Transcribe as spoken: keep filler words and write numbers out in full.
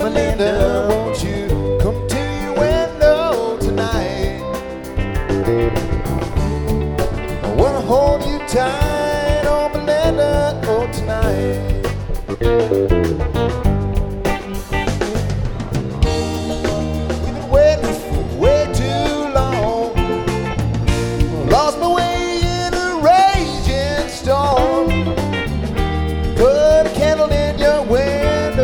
Belinda, won't you come to your window tonight? I wanna hold you tight, oh Belinda, oh tonight.